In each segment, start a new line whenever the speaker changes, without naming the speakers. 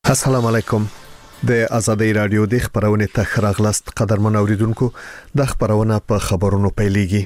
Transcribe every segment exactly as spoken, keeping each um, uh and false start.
السلام علیکم. د آزادۍ رادیو د خبرونې ته خراغلاست قدرمن اوریدونکو. د خبرونه په خبرونو پیلېږي.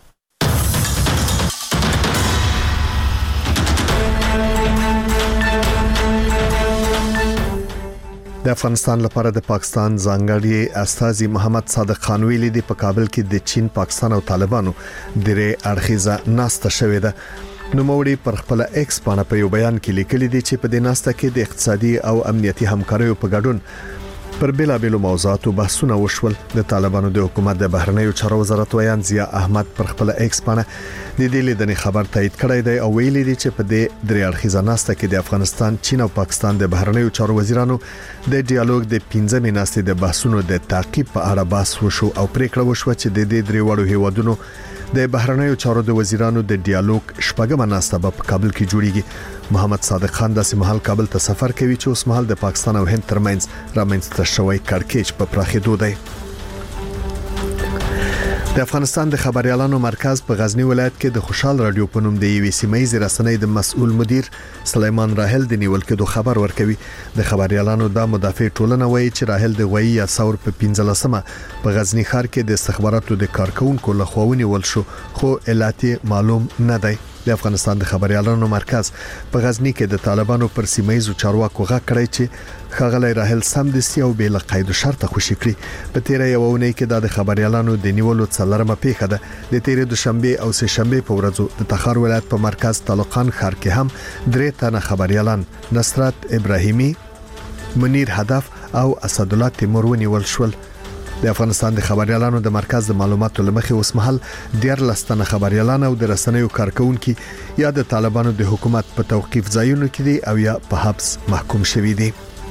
د افغانستان لپاره د پاکستان ځانګړي استازي محمد صادق خان ویلي دی په کابل کې د چین، پاکستان او طالبانو درې اړخیزه ناسته شوې ده. نو موري پر خپل ایکس باندې په یو بیان کې لیکلي دي چې په دې ناسته کې د اقتصادي او امنیتي همکاریو په ګډون پر بلابلو موضوعاتو بحثونه وشول. د طالبانو د حکومت د بهرنیو چارو وزارت ویان ضیا احمد پر خپل ایکس باندې د دې لیدنې خبر تایید کړی دی او ویلي دي چې په دې درې اړخیزه ناسته کې د افغانستان، چین او پاکستان د بهرنیو چارو وزیرانو د ډیالوګ د پنځمې ناستې د بحثونو د تعقیب په اړه بحث وشو او پریکړه وشوه چې د دې درې وړو هیوادونو د بهرنیو چارو د وزیرانو د ډیالوګ شپږمه ناسته په کابل کې جوړیږي. محمد صادق خان د سیمهال کابل ته سفر کوي چې اوس مهال د پاکستان او هند ترمنځ رامنځته شوی کړکېچ په پراخېدو دی. د افغانستان د خبريالانو مرکز په غزنی ولایت کې د خوشحال رادیو په نوم د یوې سیمایي رسنۍ د مسؤل مدیر سلیمان راهل د نیول کېدو خبر ورکوي. د خبريالانو د مدافع ټولنه وایي چې راهل د غوي یا ثور په پنځلسمه په غزنی ښار کې د استخباراتو د کارکونکو لخوا ونیول شو، خو علت معلوم نه دی. د افغانستان د خبريالانو مرکز په غزنی کې د طالبانو پر سیمایي چارواکو غږ کړی چې خغلی راهل سم دسي او بل قید شرط خوشی کړی. په تیر یو ونې کې د خبريالانو د نیولو څلرمه پیښه ده. د تیر دوشنبه او سه شنبه په ورځو د تخار ولایت په مرکز طالقان ښار کې هم درې تنه خبريالان نصرت ابراهیمي، منیر هدف او اسد الله تیمور ونیول شول. د افغانستان د خبريالانو د مرکز د معلوماتو لمخې اوس مهال ډیر لستنه خبريالان او د رسنیو کارکونکو یا د طالبانو د حکومت په توقيف ځایونو کې دي او یا په حبس محکوم شوي دي.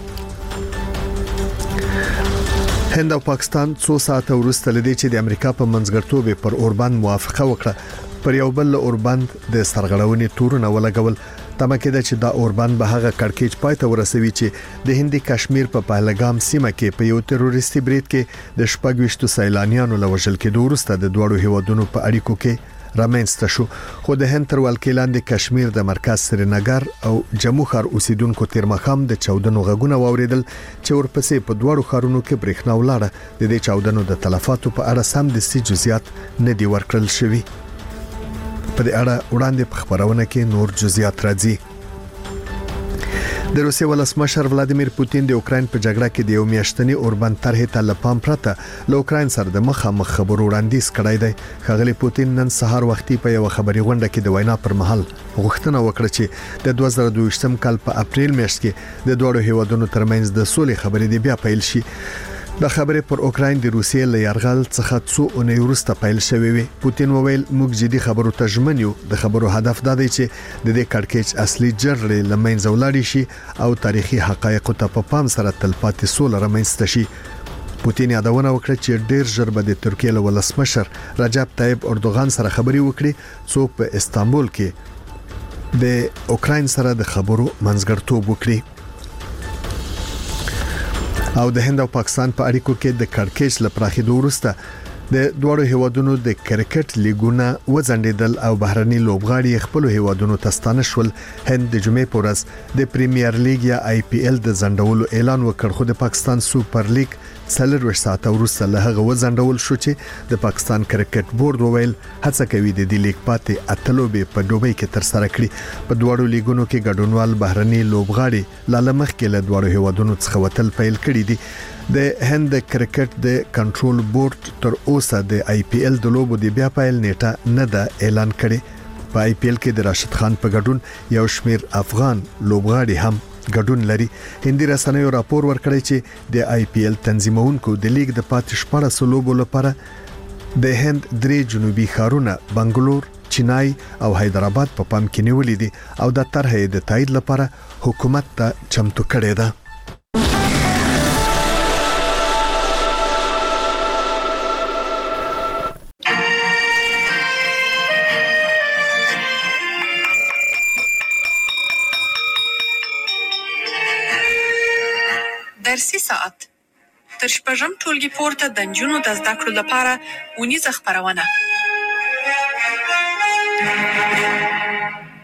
هند او پاکستان څو ساعته وروسته لدی چې د امریکا په منځګړتوب پر اوربند موافقه وکړه پر یو بل اوربند د سرغړونې تورونه ولګول. تمه کېده چې دا اوربند به هغه کړکېچ پای ته ورسوي چې د هندي کشمیر په پهلګام سیمه کې په یو تروریستي برید کې د شپږويشتو سیلانیانو لوژل کېدو وروسته د دوړو هیوادونو په اړیکو کې رامنځته شو. خو د هند تر ولکې لاندې کشمیر د مرکز سرینګر او جمو ښار اوسیدونکو تیر مخام د چاودنو غږونه واوریدل چې ورپسې په دوړو ښارونو کې برېښنا ولاړه. د دې چاودنو د تلفاتو په اړه سم د سي جزئیات نه دی ورکړل شوی. په دې اړه وړاندې په خبرونه کې نور جزئیات راځي. د روسیې ولسمشر ولادیمیر پوتین د اوکرين په جګړه کې د یو میاشتنی اوربند طرحې ته لپام پرته له اوکرين سره د مخامخ خبرو وړاندیز کړی دی. خغلی پوتین نن سهار وختي په یو خبري غونډه کې د وینا پر مهال غوښتنه وکړه چې د دوه زره دوه ویشتم کال په اپریل میاشت کې د دوه هیوادونو ترمنځ د سولې خبرې دی بیا پیل شي. د خبرې پر اوکرين د روسیې له یرغل څخه څو اونۍ وروسته پیل شوې وي. پوتین وویل موږ جدي خبرو ته ژمن یو. د خبرو هدف دا دی چې د دې کړکېچ اصلي جرړې لمنځه ولاړ شي او تاریخي حقایق ته په پام سره تلپاتې سوله رامنځته شي. پوتین یادونه وکړه چې ډیر ژر به د ترکیې له ولسمشر رجب طیب اردوغان سره خبري وکړي څو په استانبول کې د اوکرين سره د خبرو منځګړتوب وکړي. او د هند او پاکستان په اړیکو کې د کړکېچ لپاره وروسته د دوړو هیوادونو د کرکټ لیګونه وځنډیدل او بهرني لوبغاړي خپل هیوادونو ته ستانه شول. هند د جمعې په ورځ د پریمیر لیګ یا آی پی ایل د ځنډولو اعلان وکړ، خو د پاکستان سوپر لیګ څلور ساعته وروسته له هغه وځنډول شو چې د پاکستان کرکټ بورډ وویل هڅه کوي د دې لیګ پاتې اتلوبې په دوبۍ کې تر سره کړي. په دوړو لیګونو کې ګډونوال بهرني لوبغاړي لاله مخ کې له دوړو هیوادونو څخه وتل پیل کړي دي. د هند کرکټ د کنټرول بورډ تر اوسه د آی پی ایل د لوبو د بیا پیل نیټه نه ده اعلان کړي. په آی پی ایل کې د راشد خان په ګډون یو شمیر افغان لوبغاړي هم ګډون لري. هندي رسنیو راپور ورکړی چې د آی پی ایل تنظیمونکو د لیګ د پاتې شپږ لوبو لپاره د هند درې جنوبي ښارونه بنگلور، چنای او حیدرآباد په پام کې نیولې دي او د طرحې د تایید لپاره حکومت ته چمتو کړي ده.
درسي ساعت تر شپږم ټولګي پورته د نجونو د زده کړو لپاره ونیزه خبرونه.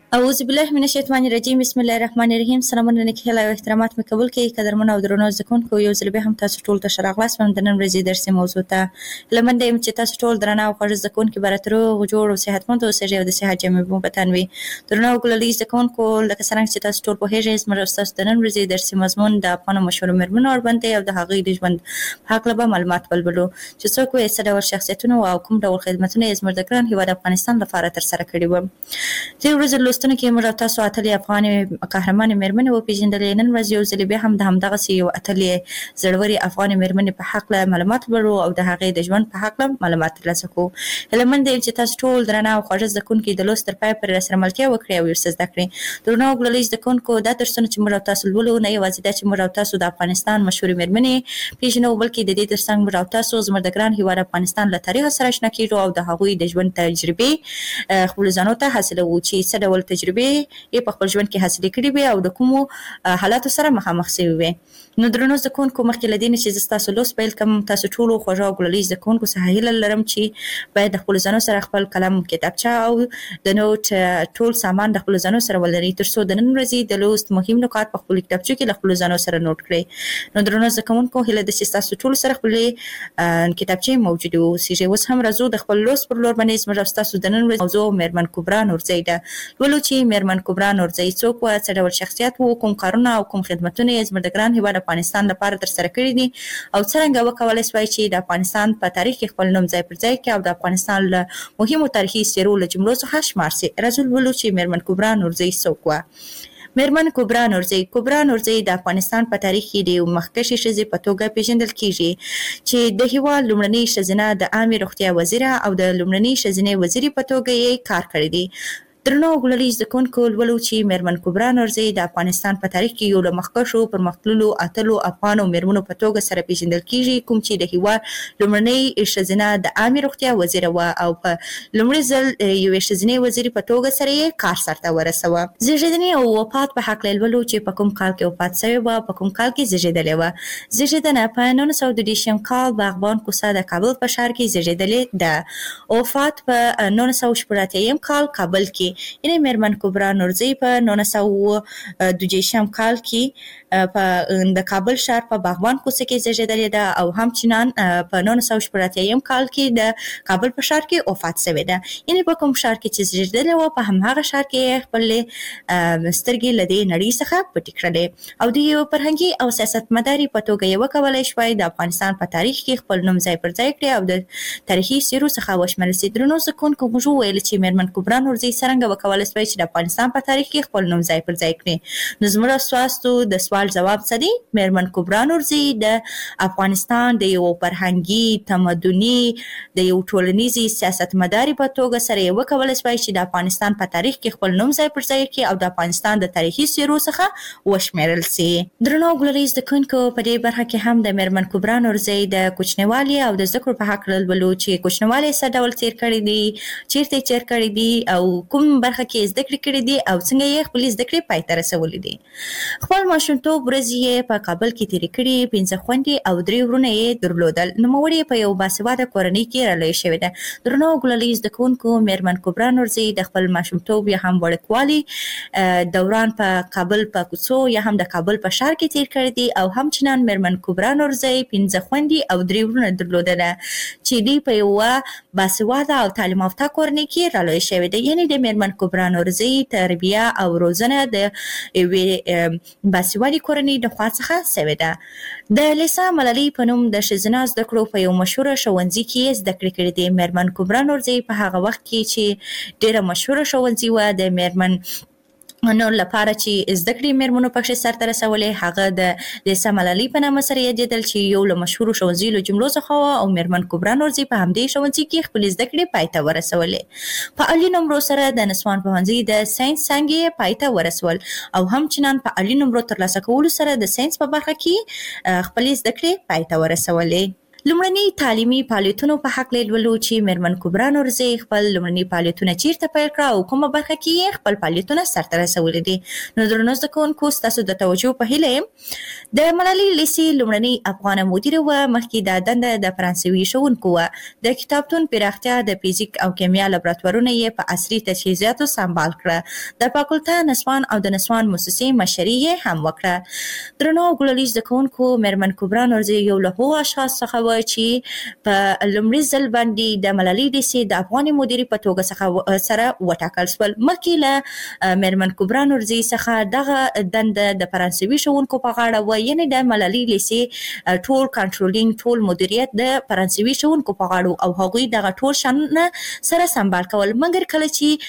اعوذ بالله من الشیطان الرجیم بسم الله الرحمن الرحیم. سلامونه نیکهیله او احترامات مې قبول کړئ. قدرمن او درنو زده کوونکو، یو ځل بیا هم تاسو ټول ته ښه راغلاست. د نن ورځې درسي موضوع ته هیله مند یم چې تاسو ټول درانه او خوږ زده کوونکي به راته روغ جوړ او صحتمند اوسئ او د صحت جامې مو په تن وي. درنو او ګلالي زده کوونکو، لکه څرنګه چې تاسو ټول پوهېږئ، زموږ ستاسو د نن ورځې درسي مضمون د افغانو مشهورو مېرمنو اړوند دی او د هغوی د ژوند په هکله به معلومات ولولو چې څوک وې، څه ډول شخصیتونه او کوم ډول خدمتونه یې زموږ د ګران هېواد افغانستان لپاره ترسره کړي وو. دې ورځې لوستنو کې موږ او تاسو اتلې افغانې قهرمانې مېرمنې وپېژندلې. نن ورځ یو ځل بیا هم د همدغسې یو اتلې زړورې افغانې مېرمنې په هکله معلومات لرو او د هغې د ژوند په هکله معلومات ترلاسه کوو. هیله مند یم چې تاسو ټول درانه او خوږه زده کوونکي د لوست تر پایه پورې راسره ملتیا وکړئ او یو څه زده کړئ. درنو او ګلالي زده کوونکو، دا درسونه چې موږ او تاسو لولو، نه یوازې دا چې موږ او تاسو د افغانستان مشهورې مېرمنې پېژنو، بلکې د دې ترڅنګ موږ او تاسو زموږ د ګران هېواد افغانستان له تاریخ سره اشنا کېږو او د هغوی د ژوند تجربې خپلو ځانو ته حاصلوو چې څه ډول تجربې یې په خپل ژوند کې حاصلې کړي وي او د کومو حالاتو سره مخامخ شوي وي. نو درنو زده کوونکو، مخکې له دې نه چې زه ستاسو لوست پیل کړم، تاسو ټولو خوږه او ګلالي زده کوونکو څخه هیله لرم چې باید د خپلو ځانو سره خپل قلم، کتابچه او د نوټ ټول سامان د خپلو ځانو سره ولرئ، تر څو د نن ورځې د لوست مهم نکات په خپلو کتابچو کې له خپلو ځانو سره نوټ کړئ. نو درنو زده کوونکو، هیله ده چې ستاسو ټولو سره خپلې کتابچې موجودې واوسېږي. اوس هم راځو د خپل لوست پر لور باندې. زموږ او ستاسو د نن ورځې موضوع مېرمن کبرا نورزۍ ده. لولو چې مېرمن کبرا نورزۍ څوک وه، څه ډول شخصیت و، کوم کارونه او کوم خدمتونه یې زموږ د ګران هېواد افغانستان لپاره ترسره کړي دي او څرنګه وکولی شوای چې د افغانستان په تاریخ کې خپل نوم ځای پر ځای کړي او د افغانستان له مهمو تاریخي څېرو له جملو څخه شمار سي. راځو لولو چې مېرمن کبرا نورزۍ څوک وه. مېرمن کبرا نورزۍ کبرا نورزۍ د افغانستان په تاریخ کې د یو مخکښې ښځې په توګه پېژندل کېږي چې د هېواد لومړنۍ ښځینه د عامې روغتیا وزیره او د لومړنۍ ښځینې وزیرې په توګه یې کار کړی دی. درنو او ګلالي زده کوونکو، لولو چې مېرمن کبرا نورزۍ د افغانستان په تاریخ کې یو له مخکښو پرمختللو اتلو افغانو مېرمنو په توګه سره پېژندل کېږي، کوم چې د هېواد لومړنۍ ښځینه د عامې روغتیا وزیره وه او په لومړي ځل یوې ښځینې وزیرې په توګه سره یې کار سرته ورسوه. زېږېدنې او وفات په هکله لولو چې په کوم کال کې وفات شوې وه، په کوم کال کې زېږېدلې وه. زېږېدنه په نولس سوه دوه دېرشم کال باغبان کوڅه د کابل په ښار کې زېږېدلې ده. وفات په نولس سوه شپږ اتیا کال کابل کې، یعنې مېرمن کبرا نورزۍ په نولس سوه دوه دېرشم کال کې په د کابل ښار په باغبان کوڅه کې زېږېدلې ده او همچنان په نولس سوه شپږ اتیا کال کې د کابل په ښار کې وفات شوې ده. یعنې په کوم ښار کې چې زېږېدلې وه، په همهغه ښار کې یې خپلې سترګې له دې نړۍ څخه پټې کړلې او د یو فرهنګي او سیاستمدارې په توګه یې وکولی شوای د افغانستان په تاریخ کې خپل نوم ځای پر ځای کړي او د تاریخي څېرو څخه وشمېرل سي. درنو زده کوونکو، موږ وویل چې مېرمن کبرا نورزۍ څرنګه وکولی شوای چې د افغانستان په تاریخ کې خپل نوم ځای پر ځای کړي. نو زموږ ستاسو د سوال جواب څه دی؟ مېرمن کبرا نورزۍ د افغانستان د یو فرهنګي، تمدني، د یو ټولنیزې سیاستمدارې په توګه سره یې وکولی شوای چې د افغانستان په تاریخ کې خپل نوم ځای پر ځای کړي او د افغانستان د تاریخي څېرو څخه وشمېرل سي. درنو ګلالي زده کوونکو، په دې برخه کې هم د مېرمن کبرا نورزۍ د کوچنیوالي او د زده کړو په هکله لولو چې کوچنیوالی یې څه ډول تېر کړی دی، چېرته یې تېر کړی دی او کوم برخه کې زده کړې کړې دي او څنګه یې خپلې زده کړې پای ته رسولې دي. خپل ماشومتوب ورځې یې په کابل کې تېرې کړې، پنځه خویندې او درې وروڼه یې درلودل. نوموړې په یو باسواده کورنۍ کې رالویه شوې ده. درنو ګلالي زده کوونکو، مېرمن کبرا نورزۍ د خپل ماشومتوب یا هم وړکوالي دوران په کابل په کوڅو یا هم د کابل په ښار کې تېر کړی دی او همچنان مېرمن کبرا نورزۍ پنځه خویندې او درې وروڼه درلودله چې دوی په یوه باسواده او تعلیم یافته کورنۍ کې رالویه شوې ده. یعنې د مېرمن کبرا نورزۍ تربیه او روزنه د یوې باسوادې کورنۍ د خوا څخه شوې ده. د لیسا ملالۍ په نوم د ښځینه زده کړو په یو مشهوره ښوونځي کې یې زده کړې کړې دي. مېرمن کبرا نورزۍ په هغه وخت کې چې ډېره مشهوره ښوونځي وه د مېرمن نو لپاره چې زده کړې مېرمنو پکښې سرته رسولې، هغه د لیسا ملالۍ په نامه سره یادېدل چې یو له مشهورو ښوونځیو له جملو څخه وه او مېرمن کبرا نورزۍ په همدې ښوونځي کې خپلې زده کړې پای ته ورسولې. په عالي نمرو سره د نسوان پوهنځي د ساینس څانګې یې پای ته ورسول او همچنان په عالي نمرو ترلاسه کولو سره د ساینس په برخه کې خپلې زده کړې پای ته ورسولې. لومړني تعلیمي فعالیتونو په حق لولو چې میرمن کبرا نورزي خپل لومړني فعالیتونه چیرته پیل کړه او کومه برخه کې خپل فعالیتونه سرته رسولي دي. نو درنو زده کوونکو ستاسو د توجه په هیله د ملالۍ لیسې لومړني افغانه مدیره و مخکې د دنده د فرانسوي ښوونکو و. د کتابتون پراختیا د فزیک او کیمیا لابراتوارونه یې په عصري تجهیزاتو سمبال کړه. د فاکولته نسوان او د نسوان موسسې مشري یې هم وکړه. درنو ګلالي زده کوونکو میرمن کبرا نورزي یو له هغو اشخاص څخه و چې په لومړي ځل باندې د ملالۍ لیسې د افغاني مدیرې په توګه څخه سره وټاکل شول. مخکې له میرمن کبرا نورزي څخه دغه دنده د فرانسوي ښوونکو په غاړه و، یعنې د ملالۍ لیسې ټول کنټرولینګ ټول مدیریت د فرانسوي ښوونکو په غاړه او هغوی دغه ټول شانونه سره سمبال کول. مګر کله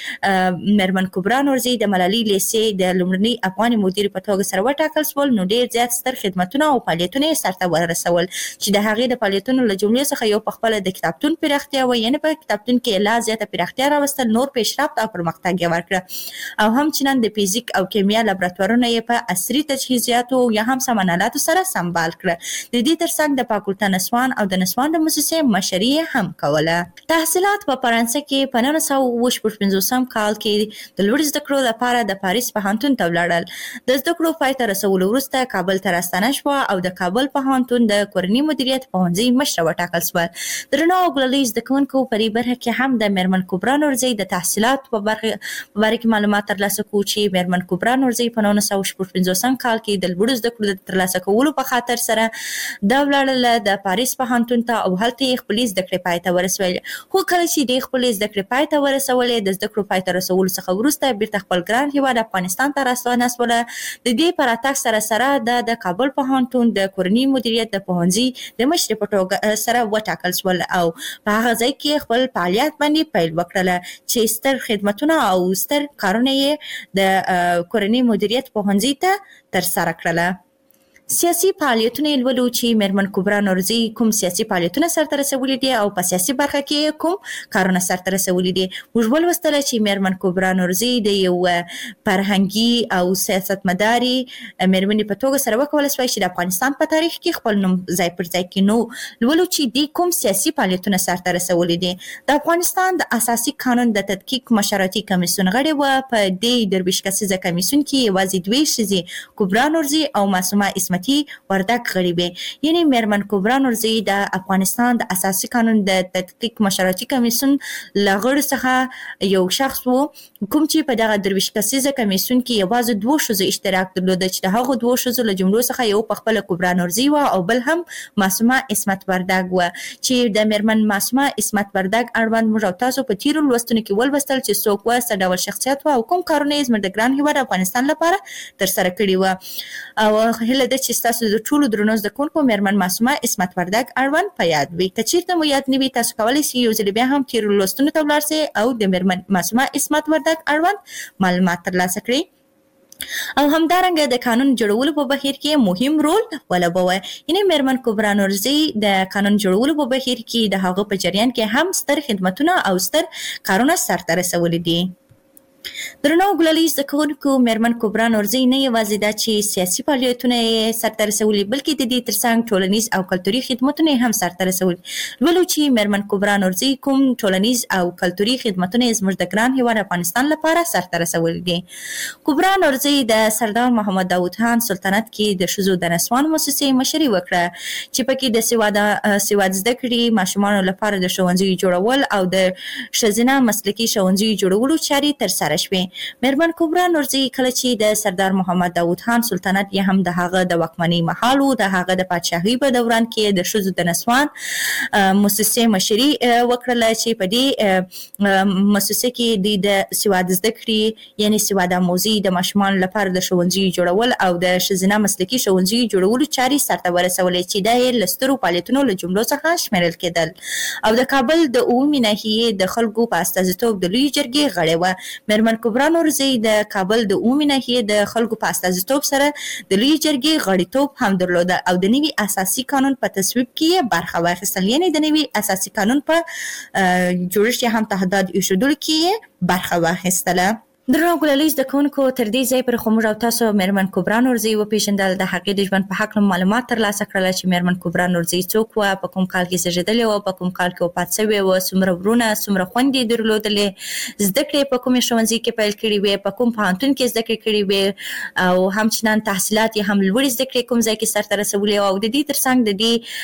چې میرمن کبرا نورزي د ملالۍ لیسې د لومړني افغاني مدیر په توګه سره وټاکل شول، نو ډیر زیات ستر خدمتونه او فعالیتونه یې سرته ورسول چې د هغې د فعالیتونو له جملې څخه یو په خپله د کتابتون پراختیا و، یعنې په کتابتون کې لا زیاته پراختیا راوستل، نور پیشرفت او پرمختګ یې ورکړه او همچنان د فزیک او کیمیا لابراتوارونه یې په عصري تجهیزاتو یا هم سامانالاتو سره سمبال کړه. د دې ترڅنګ د فاکولته نسوان او د نسوان د موسسې مشري هم کوله. تحصیلات په فرانسه کې په نولس سوه اوه شپږ پنځوسم کال کې د لوړ زده کړو لپاره د پاریس پوهنتون ته ولاړل. د زده کړو پای ته رسولو وروسته کابل ته راستنه شوه او د کابل پوهنتون د کورني مدیریت پوهنځي مشره وټاکل شوه. درنو ګلالي زده کوونکو په دې برخه کې هم د میرمن کبرا نورزي د تحصیلاتو په باره کې معلومات ترلاسه کړو چې میرمن کبرا نورزي په نولس سوه شپږ پنځوسم کال کې د لوړو زده کړو د ترلاسه کولو په خاطر سره دا ولاړله د پاریس پوهنتون ته او هلته یې خپلې زده کړې پای ته ورسولې. خو کله چې دې خپلې زده کړې پای ته ورسولې، د زده کړو پای ته رسولو څخه وروسته بیرته خپل ګران هیواد افغانستان ته راستنه شوله. د دې په راتګ سره سره د د کابل پوهنتون د کورني مدیریت د پوهنځي د مشرې په توګه سره وټاکل شول او په هغه ځای کې خپل فعالیت باندې پیل وکړله چې ستر خدمتونه او ستر کارونه یې د کورني مدیریت پوهنځي ته ترسره کړله. سیاسي فعالیتونه یې لولو چې میرمن کبرا نورزي کوم سیاسي فعالیتونه سرته رسولي دي او په سیاسي برخه کې کوم کارونه سرته رسولي دي. موږ ولوستله چې میرمن کبرا نورزي د یو فرهنګي او سیاستمداري میرمنې په توګه سره وکولی شوی چې د افغانستان په تاریخ کې خپل نوم ځای پر ځای کړي. نو لولو چې دوی کوم سیاسي فعالیتونه سرته رسولي دي. د افغانستان د اساسي قانون د تدقیق مشورتي کمیسیون غړې وه. په دې درویشت کسیزه کمیسیون کې یوازې دوې ښځې کبرا نورزي او معصومه اسمت وردک غړي وي. یعنی میرمن کبرا نورزي د افغانستان د اساسي قانون د تدقیق مشورتي کمیسیون له غړو څخه یو شخص و، کوم چې په دغه درویشت کسیزه کمیسیون کې یوازې دوه ښځو اشتراک درلوده چې د هغو دوه ښځو له جملو څخه یو په خپله کبرا نورزي وه او بل هم معصومه اسمت وردک وه، چې د میرمن معصومه اسمت وردک اړوند موږ او تاسو په تیرو لوستونو کې ولوستل چې څوک وه، څه ډول شخصیت وه او کوم کارونه یې زموږ د ګران هیواد افغانستان لپاره ترسره کړي وه. او هیله ده چې ستاسو د ټولو درنو زده کوونکو میرمن معصومه اسمت وردک اړوند په یاد وي. که چیرته مو یاد نه وي، تاسو کولی شئ یو ځل بیا هم تیرو لوستونو ته ولاړ شئ او د میرمن معصومه اسمت وردک اړوند معلومات ترلاسه کړئ. او همدارنګه د قانون جوړولو په بهیر کې مهم رول ولوبوه. یعنې میرمن کبرا نورزي د قانون جوړولو په بهیر کې د هغه په جریان کې هم ستر خدمتونه او ستر کارونه سرته رسولي دي. درنو ګلالي زده کوونکو میرمن کبرا نورزي نه یوازې دا چې سیاسي فعالیتونه یې سرته رسولي، بلکې د دې ترڅنګ ټولنیز او کلتوري خدمتونه یې هم سرته رسولي. لولو چې میرمن کبرا نورزي کوم ټولنیز او کلتوري خدمتونه یې زموږ د ګران هیواد افغانستان لپاره سرته رسولي دي. کبرا نورزي د سردار محمد داود خان سلطنت کې د ښځو د نسوان موسسې مشري وکړه چې پکې د سواده سواد زده کړې ماشومانو لپاره د ښوونځیو جوړول او د ښځینه مسلکي ښوونځیو جوړولو چارې ترسره شوې. میرمن کبرا نورزي کله چې د سردار محمد داود خان سلطنت یې هم د هغه د واکمنۍ مهال و، د هغه د پادشاهۍ په دوران کې د ښځو د نسوان موسسې مشري وکړله چې په دې موسسې کې دوی د سواد زده کړې یعنې سواد آموزي د ماشومانو لپاره د ښوونځیو جوړول او د ښځینه مسلکي ښوونځیو جوړولو چارې سرته ورسولې چې دا یې له سترو فعالیتونو له جملو څخه شمیرل کېدل. او د کابل د اوومې ناحیې د خلکو په استازیتوب د لویې جرګې غړې وه. میرمن کبرا نورزي د کابل د اوومې ناحیې د خلکو په استازیتوب سره د لویې جرګې غړیتوب هم درلوده او د نوي اساسي قانون په تصویب کې یې برخه واخیستل، یعنې د نوي اساسي قانون په جوړښت هم تهدید ایښودلو کې یې برخه واخیستله. درنو ګلالي زده کوونکو تر دې ځای پر خو موږ او تاسو میرمن کبرا نورزي وپېژندل، د هغې د ژوند په هکله معلومات ترلاسه کړل چې میرمن کبرا نورزي څوک وه، په کوم کال کې زېږېدلې وه، په کوم کال کې وفات شوې وه، څومره ورونه څومره خویندې یې درلودلې، زده کړې په کومې ښوونځي کې پیل کړي وې، په کوم پوهنتون کې زده کړې کړي وې، او همچنان تحصیلات یې هم لوړې زده کړې کوم ځای کې سرته رسولې وه، او د دې ترڅنګ د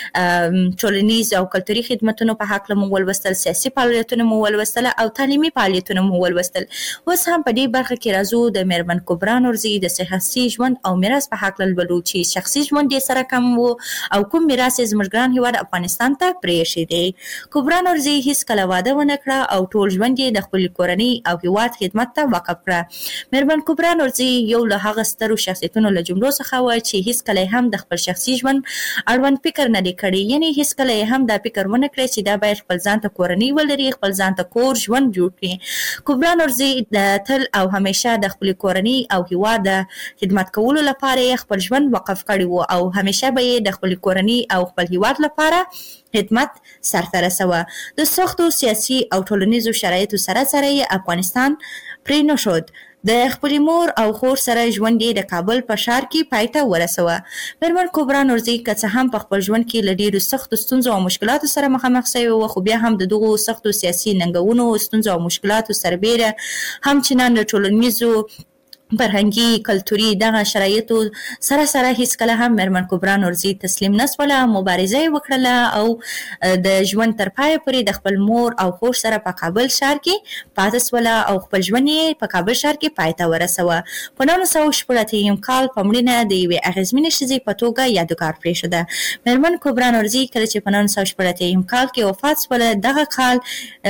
دې ټولنیز او کلتوري خدمتونو په هکله مو ولوستل، سیاسي فعالیتونه مو ولوستل او تعلیمي فعالیتونه مو ولوستل. اوس هم په دې برخه کې راځو د میرمن کبرا نورزي د شخصي ژوند او میراث په هکله لولو چې شخصي ژوند یې سره کم و او کوم میراث یې زموږ ګران هېواد افغانستان ته پرېښی دی. کبرا نورزي هېڅکله واده ونه کړه او ټول ژوند یې د خپلې کورنۍ او هېواد خدمت ته وقف کړه. میرمن کبرا نورزي یو له هغه سترو شخصیتونو له جملو څخه وه چې هېڅکله یې هم د خپل شخصي ژوند اړوند فکر نه دی کړی، یعنې هېڅکله یې هم دا فکر ونه کړی چې دا باید خپل ځان ته کورنۍ ولري، خپل ځان ته کور ژوند جوړ کړي. کبرا نورزي د تل او همیشه د خپلې کورنۍ او هېواد د خدمت کولو لپاره یې خپل ژوند وقف کړی و او همیشه به یې د خپلې کورنۍ او خپل هېواد لپاره خدمت سرته رسوه. د سختو سیاسي او ټولنیزو شرایطو سره سره یې افغانستان پرې نه شود. د خپلې مور او خور سره ژوند یې د کابل په ښار کې پای ته ورسوه. میرمن کبرا نورزي که څه هم په خپل ژوند کې له ډېرو سختو ستونزو او مشکلاتو سره مخامخ شوې وه، خو بیا هم د دغو سختو سیاسي ننګونو، ستونزو او مشکلاتو سربیره همچنان د ټولنیزو فرهنګي کلتوري دغه شرایطو سره سره هېڅکله هم میرمن کبرا نورزي تسلیم نه شوله، مبارزه یې وکړله او د ژوند تر پایه پورې د خپل مور او خور سره په کابل ښار کې پاتې شوله او خپل ژوند یې په کابل ښار کې پای ته ورسوه. په نولس سوه شپږ اتیا کال په مړینه د یوې اغېزمنې ښځې په توګه یادګار پرېښوده. میرمن کبرا نورزي کله چې په نولس سوه شپږ اتیا کال کې وفات شوله، دغه کال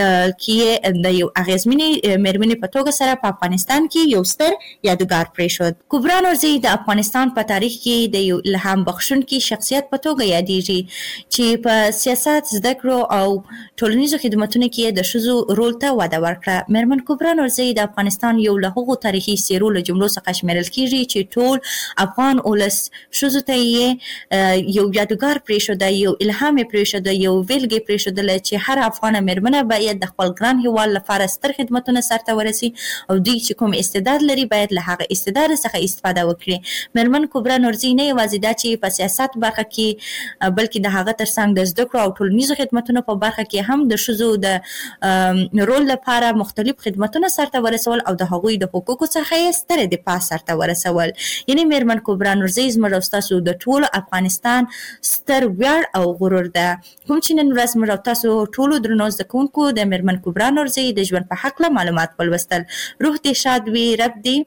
کې د یو اغېزمنې مېرمنې په توګه سره په افغانستان کې یو ستر یادګار پرېښود. کبرا نورزي د افغانستان په تاریخ کې د یو الهام بخښونکي شخصیت په توګه یادېږي چې په سیاست، زده کړو او ټولنیزو خدمتونو کې د ښځو رول ته وده ورکړه. میرمن کبرا نورزي د افغانستان یو له هغو تاریخي څېرو له جملو څخه شمیرل کېږي چې ټول افغان ولس ښځو ته یې یو یادګار پرېښوده، یو الهام یې پرېښوده، یو بېلګه یې پرېښودله چې هر افغانه مېرمنه باید د خپل ګران هېواد لپاره ستر خدمتونه سرته ورسي او دوی چې کوم استعداد لري باید له هغه استعداد څخه استفاده وکړي. میرمن کبرا نورزي نه یوازې دا چې په سیاست برخه کې بلکې د هغه ترڅنګ د زده کړو او ټولنیزو خدمتونو په برخه کې هم د ښځو د رول لپاره مختلف خدمتونه سرته ورسول او د هغوی د حقوقو څخه یې ستره دفاع سرته ورسول. یعنې میرمن کبرا نورزي زموږ او ستاسو د ټولو افغانستان ستر ویاړ او غرور ده. کوم چې نن ورځ موږ او تاسو ټولو درنو زده کوونکو د میرمن کبرا نورزي د ژوند په هکله معلومات ولوستل. روح دې شاد وي، رب دې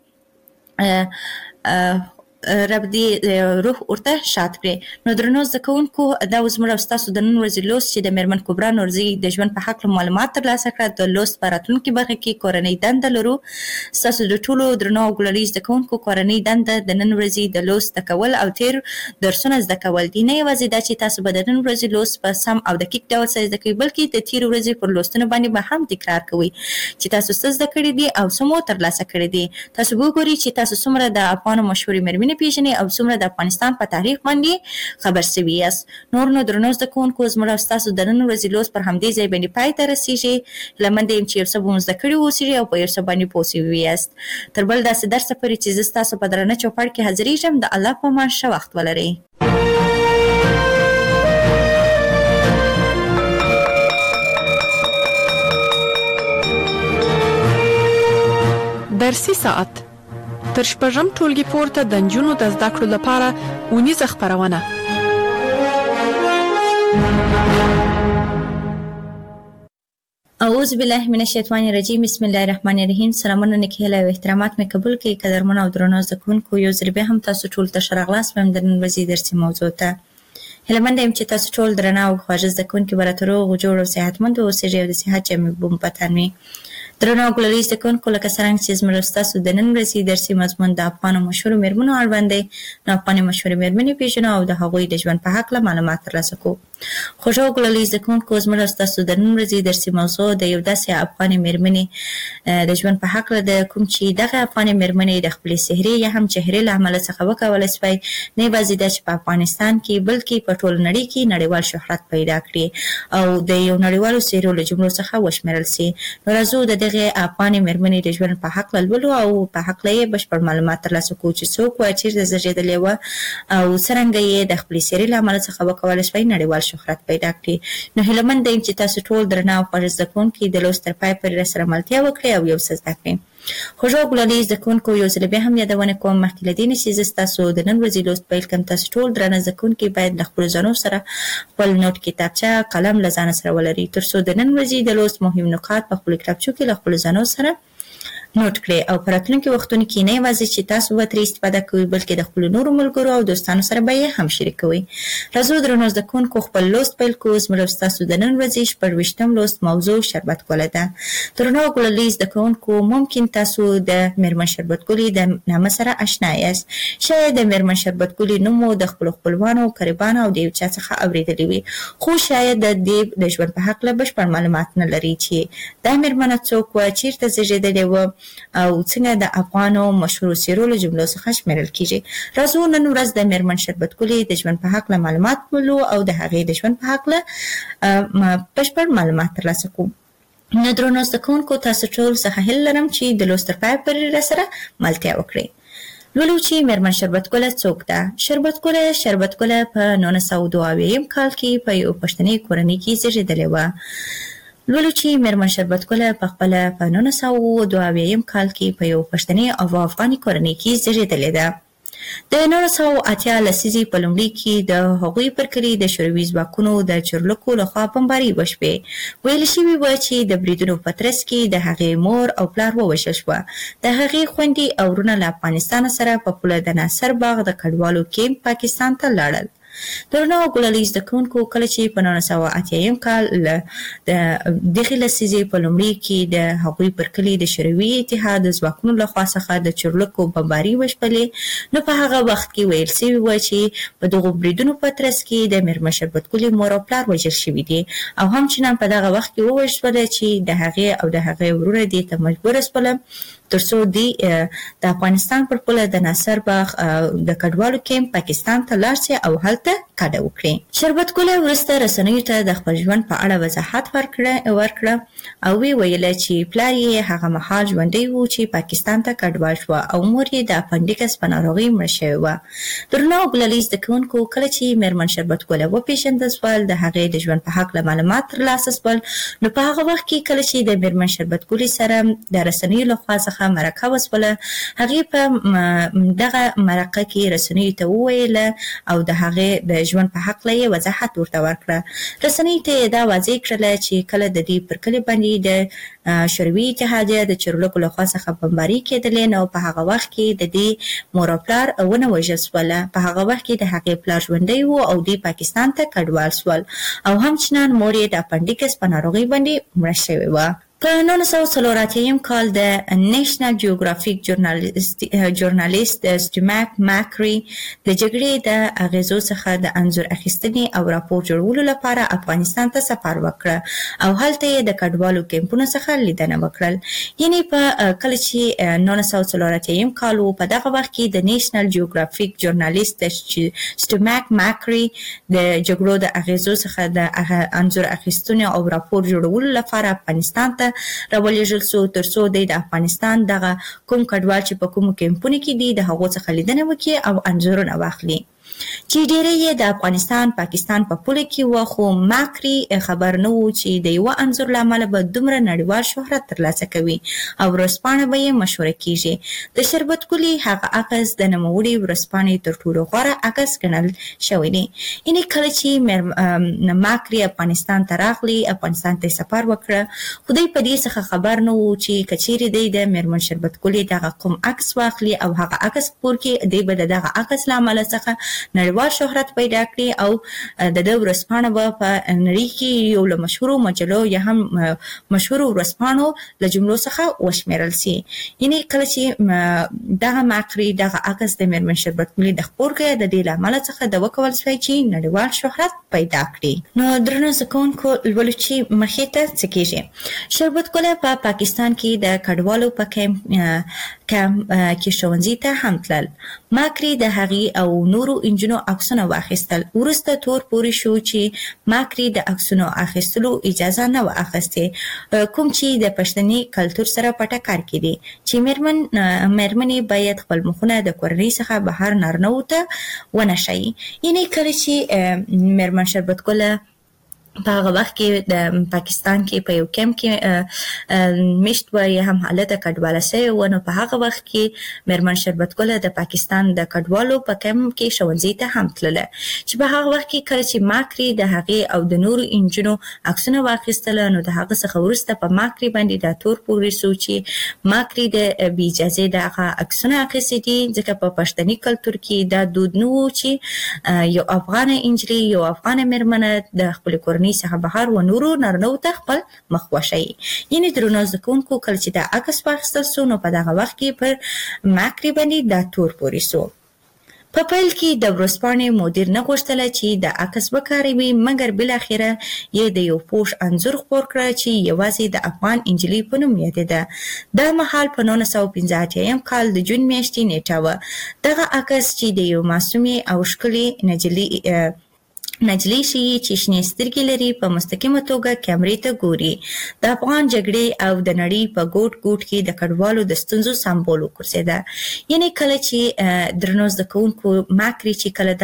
رب دې روح ورته شاد کړي. نو درنو زده کوونکو، دا اوس موږ او ستاسو د نن ورځې لوست چې د میرمن کبرا نورزي د ژوند په هکله معلومات ترلاسه کړه. د لوست په راتلونکي برخه کې کورنۍ دنده لرو. ستاسو د ټولو درنو او ګلالي زده کوونکو کورنۍ دنده د نن ورځې د لوست زده کول او تیر درسونه زده کول دي. نه یوازې دا چې تاسو به د نن ورځې لوست په سم او دقیق ډول سره زده کوئ، بلکې د تیر ورځې پر لوستونو باندې به هم تکرار کوئ چې تاسو څه زده کړي دي او څه مو ترلاسه کړي دي. تاسو به وګورئ چې تاسو څومره د افغانو مشهورې مېرمنې پیژنئ او څومره د افغانستان په تاریخ باندې خبر سوي یاست. نور نو درنو زده کوونکو، زموږ او ستاسو د نن ورځې لوست پر همدې ځای باندې پای ته رسېږي. هیله منده یم چې یو څه به مو زده کړي واوسېږي او په یو څه باندې پوه سوي یاست. تر بل داسې درسه پورې چې زه ستاسو په درانه چوپړ کې حاضرېږم، د الله په امان ښه وخت ولرئ.
درسي ساعت تر شپږم ټولګي پورته د نجونو د زده کړو لپاره اونیزه خپرونه.
اعوذ بالله من الشیطان الرجیم، بسم الله الرحمن الرحیم. سلامونه، نیکهیله او احترامات مې قبول کړئ. قدرمن او درنو زده کوونکو، یو ځل بیا هم تاسو ټول ته ښه راغلاست وایم د نن ورځې درسي موضوع ته. هیله منده یم چې تاسو ټول درانه او خواږه زده کوونکي به راته روغ جوړ او صحتمند واوسېږئ او د صحت جامې به مو په تن وي. درنو او ګلالي زده کوونکو، لکه څرنګه چې زموږ ستاسو د نن ورځې درسي مضمون د افغانو مشهورو مېرمنو اړوند دی، نو افغاني مشهورې مېرمنې پېژنو او د هغوی د ژوند په هکله معلومات ترلاسه کوو. خوږو ګلالي زده کوونکو زموږ ستاسو د نن ورځې درسي موضوع د یو داسې افغانې مېرمنې د ژوند په هکله ده، کوم چې دغه افغانې مېرمنې د خپلې سحري یا هم چهرې له امله څخه وکولی سوی نه یوازې دا چې په افغانستان کې بلکې په ټول نړۍ کې نړیوال شهرت پیدا کړي او د یو نړیوالو څېرو له جملو څخه وشمېرل سي. نو راځو د دغې افغانې مېرمنې د ژوند په هکله لولو او په هکله یې بشپړ معلومات ترلاسه کوو چې څوک وه، چېرته زېږېدلې وه او څرنګه یې د خپلې سحرې له امله څخه وکولی سوی نړیوال شهرت پیدا کړي. نو هیله مند یم چې تاسو ټول درنه او خوږ زده کوونکي د لوست تر پای پورې راسره ملتیا وکړئ او یو څه زده کړئ. خوږو ګلالي زده کوونکو یو ځل بیا هم یادونه کوم مخکې له دې نه چې زه ستاسو د نن ورځې لوست پیل کړم، تاسو ټول درنه زده کوونکي باید له خپلو ځانو سره خپل نوټ کتابچه قلم له ځانه سره ولرئ تر څو د نن ورځې د لوست مهم نکات په خپلو کتابچو کې له خپلو ځانو سره نوٹ کړئ او په راتلونکي وختونو کې نه یوازې چې تاسو به ترې استفاده کوئ بلکې د خپلو نورو ملګرو او دوستانو سره به یې هم شریکوئ. راځو درنو زده کوونکو خپل لوست پیل کړو. زموږ ستاسو د نن ورځې شپږویشتم لوست موضوع شربت ګله ده. درنو ګلالي زده کوونکو ممکن تاسو د میرمن شربت ګلې د نامه سره اشنا یاست. شاید د میرمن شربت ګلې نوم مو د خپلو خپلوانو قریبانو او د یو چا څخه اورېدلی وي، خو شاید د دې د ژوند په هکله بشپړ معلومات نه لري چې دا میرمنه څوک وه، چیرته زېږېدلې وه او څنګه د افغانو مشهورو څېرو له جملو څخه شمېرل کیږي. راځو نن ورځ د میرمن شربت ګلې د ژوند په هکله معلومات ولولو او د هغې د ژوند په هکله بشپړ معلومات ترلاسه کوو. نو درنو زده کوونکو تاسو ټول څخه هیله لرم چې د لوست تر پایه پورې راسره ملتیا وکړئ. لولو چې میرمن شربت ګله څوک ده. شربت ګله شربت ګله په نولس سوه دوه اویایم کال کې په یو پښتني کورنۍ کې زېږېدلې وه. لولو چې میرمن شربت ګله په خپله په نولس سوه دوه اویایم کال کې په یو پښتني او افغاني کورنۍ کې زېږېدلې ده. د نولس سوه اتیا لسیزې په لومړي کې د هغوی پر کلي د شوروي ځواکونو د چورلکو لخوا بمباري وشوې. ویل شوي وه چې د بریدونو په ترڅ کې د هغې مور او پلار ووژل شوه. د هغې خویندې او وروڼه له افغانستان سره په پوله د ناصر باغ د کډوالو کیمپ پاکستان ته لاړل. درنو ګلالي زده کوونکو کله چې په نولس سوه اتیایم کال د دغې لسیزې په لومړي کې د هغوی پر کلي د شوروي اتحاد د ځواکونو لخوا څخه د چورلکو بمباري وشپلې، نو په هغه وخت کې ویل سوي وه چې په دغو بریدونو په ترڅ کې د میرمن شربت ګلې مور او پلار وژل شوي دي او همچنان په دغه وخت کې ووژل شوله چې د هغې او د هغې وروڼه دې ته مجبوره شوله تر څو دوی د افغانستان پر پوله د ناصر باغ د کډوالو کیمپ پاکستان ته لاړ شي او هلته کډه وکړي. شربت ګله وروسته رسنیو ته د خپل ژوند په اړه وضاحت ورکړه ورکړه او وی ویله چې پلار یې هغه مهال ژوندی و چې پاکستان ته کډوال شوه او مور یې د اپنډیکس په ناروغۍ مړه شوې وه. درنو ګلالي زده کوونکو کله چې میرمن شربت ګله وپېژندل سول، د هغې د ژوند په هکله معلومات ترلاسه سول، نو په هغه وخت کې کله چې د میرمن شربت ګلې سره د رسنیو لخوا څخه مرکه وسوله، هغې په دغه مرکه کې رسنیو ته وویله او د هغې د ژوند په هکله یې وضاحت ورته ورکړه. رسنیو ته یې دا واضح کړله چې کله د دې پر کلي باندې د شوروي اتحادیه د چورلکو لخوا څخه بمباري کېدلې، نو په هغه وخت کې د دې مور او پلار ونه وژل سوله. په هغه وخت کې د هغې پلار ژوندی و او دوی پاکستان ته کډوال سول او همچنان مور یې د اپنډیکس په ناروغۍ باندې مړه شوې وه. په نولس سوه څلور اتیایم کال د نیشنل جیوګرافیک ژورنالیست سټیماک ماکري د جګړې د اغیزو څخه د انځور اخیستنې او راپور جوړولو لپاره افغانستان ته سفر وکړه او هلته یې د کډوالو کیمپونو څخه لیدنه وکړل. یعنې په کله چې نولس سوه څلور اتیایم کال و، په دغه وخت کې د نیشنل جیوګرافیک ژورنالیست سټیماک ماکري د جګړو د اغیزو څخه د انځور اخیستنې او راپور جوړولو لپاره افغانستان ته راولېږل سو تر څو دی د افغانستان دغه کوم کډوال چې په کومو کیمپونو کې دي د هغو څخه لیدنه وکړي او انځورونه واخلي. چې ډیری یې د افغانستان پاکستان په پوله کې و، خو ماکري خبر نه و چې د یوه انځور له امله به دومره نړیوال شهرت ترلاسه کوي او ورځپاڼه به یې مشهوره کیږي. د شربت ګلې هغه عکس د نوموړې ورځپاڼې تر ټولو غوره عکس ګڼل شوی دی. یعنې کله چې ماکري افغانستان ته راغلی، افغانستان ته سفر وکړه، خو دوی په دې څخه خبر نه و چې که چیرې دی د میرمن شربت ګلې دغه کوم عکس واخلي او هغه عکس خپور کړي، دوی به د دغه عکس له امله څخه نړیوال شهرت پیدا کړي او د د ورځپاڼه په نړۍ کې یو له مشهورو مجلو یا هم مشهورو ورځپاڼو له جملو څخه وشمیرل سي. یعنی کله چې دغه ماکري دغه عکس د میرمن شربت ګلي د خپورګۍ د دې لامل څخه د وکول شوی چې نړیوال شهرت پیدا کړي. نو درنو زکونکو ولولو چې مخې ته څه کېږي. شربت ګل په پاکستان کې د کډوالو په کیمپ کم کې ښوونځي ته هم تلل. ماکري د هغې او نورو انجونو عکسونه واخیستل. وروسته تور پورې شو چې ماکري د عکسونو اخیستلو اجازه نه و اخیستې، کوم چې د پښتني کلتور سره په ټکر کې دي چې میرمن میرمنې باید خپل مخونه د کورنۍ څخه بهر نارنوته ونه شي. یعنې کله چې میرمن شربت ګل په هغه وخت کې د پاکستان کې په یو کیمپ کې مشت و یا هم حالت کډواله شوی و، نو په هغه وخت کې میرمن شربت ګل د پاکستان د کډوالو په کیمپ کې ښوونځي ته هم تلله چې په هغه وخت کې کله چې ماکري د هغې او د نورو انجونو عکسونه واخیستله، نو د هغه څخه وروسته په ماکري باندې دا تور پورې شو چې ماکري د بې اجازې دغه عکسونه اخیستي دي، ځکه په پښتني کلتور کې دا دود نه و چې یو افغانه انجلۍ یو افغانه میرمنه د خپلې کورنۍ څخه بهر و نورو نارینه‌و ته خپل مخ وښیي. یعنې درنو زده کوونکو کله چې دا عکس واخیستل سو، نو په دغه وخت کې پر ماکري باندې دا تور پورې سو. په پیل کې د ورځپاڼې مدیر نه غوښتله چې د عکس وکاروي، مګر بالاخره یې د یو پوښ انځور خپور کړه چې یوازې د افغان انجلۍ په نوم یادېده. دا مهال په نولس سوه پنځه اتیا کال د جون میاشتې نیټه وه. دغه عکس چې د یو معصومې او ښکلې نجلۍ نجلۍ ښیي چې شنې سترګې لري، په مستقیمه توګه کیمرې ته ګوري. د افغان جګړې او د نړۍ په ګوټ ګوټ کې د کډوالو د ستونزو سمبول وګرځېده. یعنې کله چې درنو زده کوونکو ماکري چې کله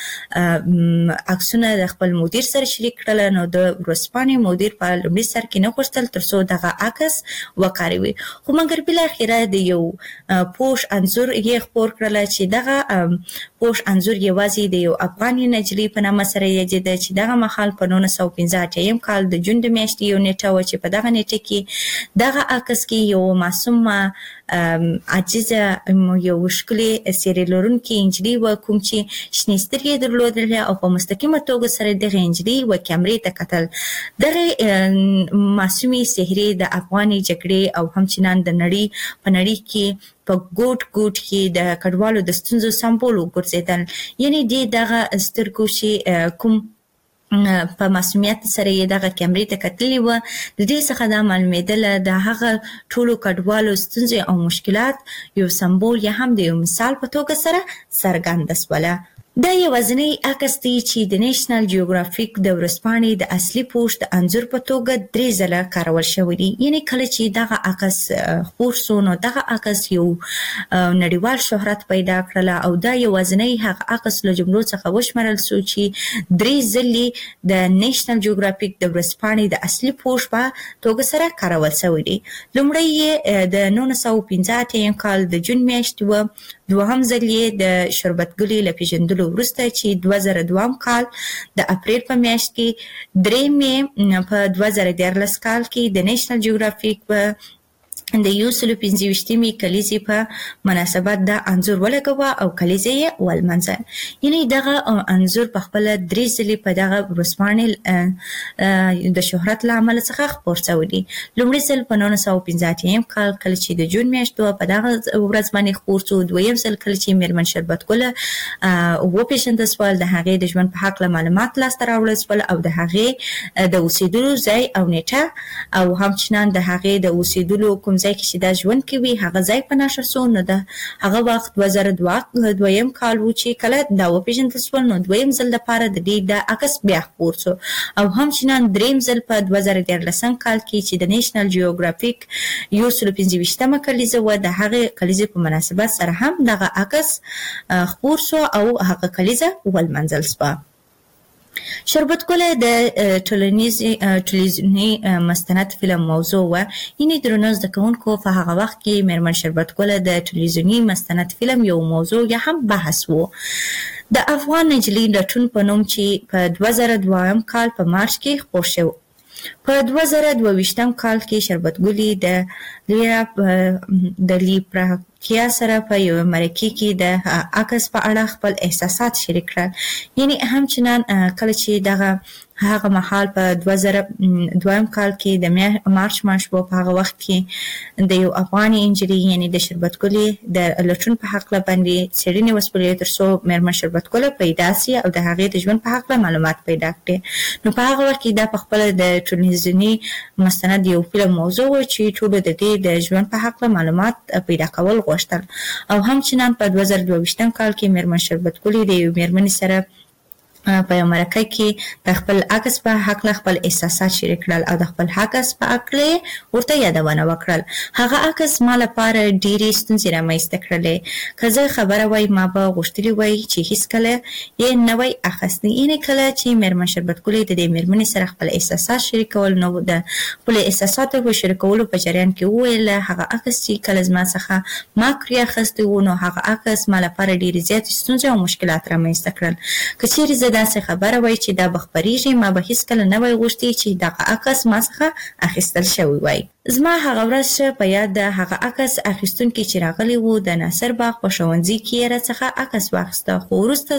دغه عکسونه د خپل مدیر سره شریک کړل، نو د ورځپاڼې مدیر په لومړي سر کې نه غوښتل تر څو دغه عکس وکاروي، خو مګر بالاخره د یو پوښ انځور یې خپور کړل چې دغه پوښ انځور یوازې د یو افغاني نجلۍ په نامه سره یادېده چې دغه مهال په نولس سوه پنځه اتیا کال د جون د میاشتې یو نیټه وه چې په دغه نیټه کې دغه عکس کې یو معصومه عاجزه یو ښکلې څېرې لرونکې نجلۍ وه، کوم چې شنې سترګې درلودلې او په مستقیمه توګه سره دغه نجلۍ و کیمرې ته کتل. دغه معصومې څهرې د افغاني جګړې او همچنان د نړۍ په نړۍ کې په ګوټ ګوټ کې د کډوالو د ستونزو سمبول وګرځېدل. یعنې دې دغه سترګو چې کوم په معصومیت سره یې دغه کیمرې ته کتلې وه، د دې څخه دا معلومېدله د هغه ټولو کډوالو ستونزې او مشکلات یو سمبول یا هم د یو مثال په توګه سره څرګنده سوله. دا یوازینی عکس دی چې د نیشنل جیوګرافیک د ورځپاڼې د اصلي پوښ د انځور په توګه درې ځله کارول شوی دی. یعنې کله چې دغه عکس خپور سو، نو دغه عکس یو نړیوال شهرت پیدا کړله او دا یوازینی هغه عکس له جملو څخه وشمېرل سو چې درې ځلې د نیشنل جیوګرافیک د ورځپاڼې د اصلي پوښ په توګه سره کارول شوی دی. لومړی یې د نولس سوه پنځه اتیا کال د جون میاشتې وه، دوهم ځل یې د شربت ګلي له پېژندلو وروسته چې دوه زره دوهم کال د اپریل په میاشت کې، درېیم یې په دوه زره دیارلس کال کې د نیشنل جیوګرافیک په د یو سلو پنځه ویشتمې کلیزې په مناسبت دا انځور ولګوه او کلیزې یې ولمانځه. یعنې دغه انځور په خپله درې ځلې په دغه ورځپاڼې د شهرت له امله څخه خپور شوی دی. لومړی ځل په نولس سوه پنځه اتیا کال کله چې د جون میاشت وه په دغه ورځ باندې خپور شو. دویم ځل کله چې میرمن شربت ګل وپېژندل سول، د هغې د ژوند په هکله معلومات لاسته راوړل سول او د هغې د اوسېدلو ځای او نیټه او همچنان د هغې د اوسېدلو کوم ځای کې چې دا ژوند کوي هغه ځای په نشر سو. نو د هغه وخت دوه زره دویم کال و چې کله دا وپېژندل سول، نو دویم ځل لپاره د دې د عکس بیا خپور سو او همچنان درېیم ځل په دوه زره دیارلسم کال کې چې د نیشنل جیوګرافیک یو سلو پنځه ویشتمه کلیزه وه، د هغې کلیزې په مناسبت سره هم دغه عکس خپور سو او هغه کلیزه ولمانځل سوه. شربت ګل د ټلویزیوني مستند فلم موضوع وه. یعنې درنو زده کوونکو په هغه وخت کې میرمن شربت ګل د ټلویزیوني مستند فلم یو موضوع یا هم بحث و. د افغان نجلۍ لټون په نوم چې په دوه زره دویم کال په مارچ کې خپور شو. په دوه زره دوه ویشتم کال کې شربت ګلي د لیرا د لیپرا کیا سره په یو مرکه کې د عکس په اړه خپل احساسات شریک کړل. یعنی همچنان کله چې دغه هغه مهال په دوه زره دویم کال کې د مارچ ماش په هغه وخت کې د یو افغاني انجری یعنی د شربت ګلې د لټون په حق باندې څېړنې وسپړې تر څو مېرمن شربت ګل پیدا سي او د هغې د ژوند په حق معلومات پیدا کړي. نو په هغه وخت کې دا په خپل د ټلویزیوني مستند یو فلم موضوع و چې ټول د دې د ژوند په حق معلومات پیدا کول غوښتل. او همچنان په دوه زره دوه ویشتم کال کې مېرمن شربت ګل د یو مېرمنې سره په یو مرکه کې د خپل عکس په حق خپل احساسات شریک کړل او د خپل عکس په اړه ورته یادونه وکړل. هغه عکس ما لپاره ډېرې ستونزې رامنځته کړلې. که زه خبره وای ما به غوښتلي وای چې هیڅ کله یې نه وای اخیستی. یعنې کله چې مېرمن شربت ګل د دې مېرمنې سره خپل احساسات شریکول نو د خپل احساساتو په شریکولو په جریان کې وویل هغه عکس چې کله زما څخه ما کړی اخیستی و نو هغه عکس ما لپاره ډېرې زیاتې ستونزې او مشکلات رامنځته کړل. که چیرې زه داسې خبره وای چې دا به خپریږي ما به هیڅکله نه وای غوښتي چې دغه عکس ما څخه اخیستل شوی وای. زما هغه ورځ په یاد ده هغه عکس اخیستونکي چې راغلی و د ناصر باغ په ښوونځي کې یې راڅخه عکس واخیسته خو وروسته